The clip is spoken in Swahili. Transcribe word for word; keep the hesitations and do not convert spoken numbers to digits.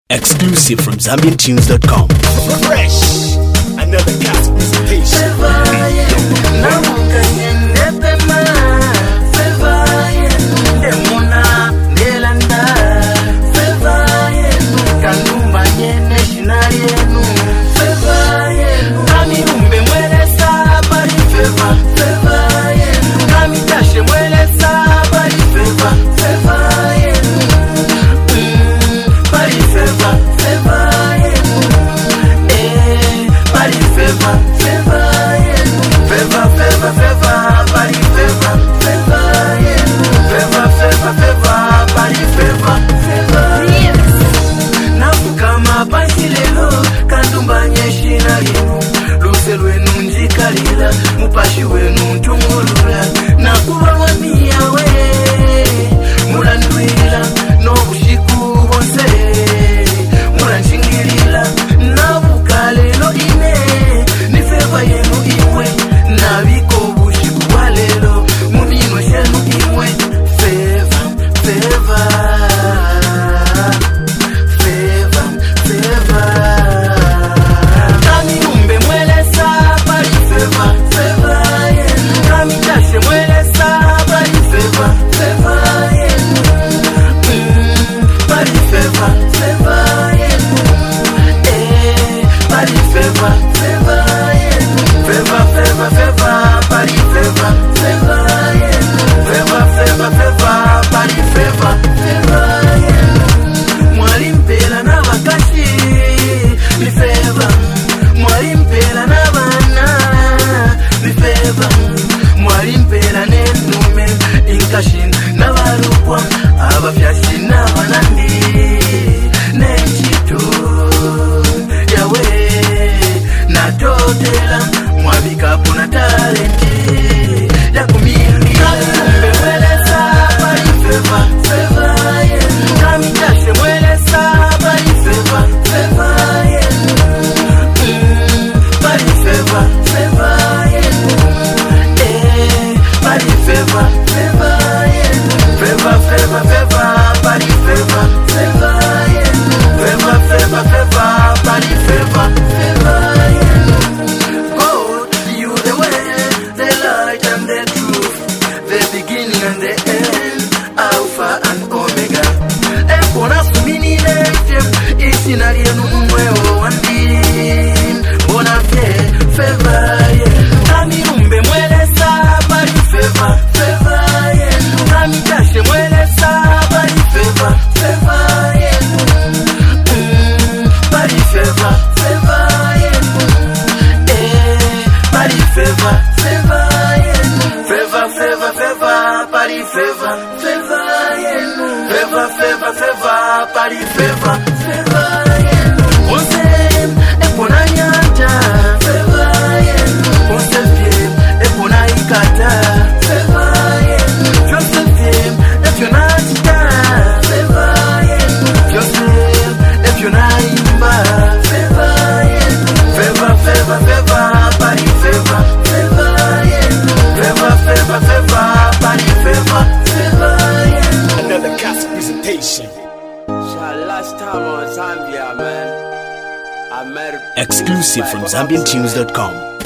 Exclusive from Zambian Tunes dot com. Fresh, another cast presentation. Mupashi wenu ntungulula na kubalwaniya we mulanduila n'obushiku bonse mulanshingilila nabukalelo ine nifeva yenu imwe nabiko obushiku bwa lelo mubinwa shenu imwe feva feva feva feva kami umbe mwelesa pali feva Nabalukwa abafyashi n'abanandi n'ekito yawe natotela mwabikapu na talenti yakumindi kumbe mwelesa bali feva feva kamitashe mwelesa bali feva feva bali feva feva eh bali feva feva Feva, feva, feva, body feva, feva, yeah. Feva, feva, feva, body feva, feva, yeah. God, you the way, the light and the truth, the beginning and the end, Alpha and Omega. Epona sumini leche, isinari numweo wandi, bona fie, feva, yeah. Ami umbe mwelesa, body feva, feva, yeah. Ami tashe mwelesa, body feva, feva, yeah. Mm, body feva, feva, yeah. Eh, body feva, feva, yeah. Feva, feva, feva, body feva, feva, yeah. Feva, feva, feva, body feva, feva, yeah. Onse, epona nyanja, feva, yeah. Onse fie, epona ikata, feva, yeah. If you're not done, feva, yeah. Joseph, if you're not imba, feva, yeah. Feva, feva, feva, body feva, feva, yeah. Feva, feva, feva, body feva, feva, yeah. Another cast presentation. Last time on Zambia, man, I met Exclusive from Zambian Tunes dot com.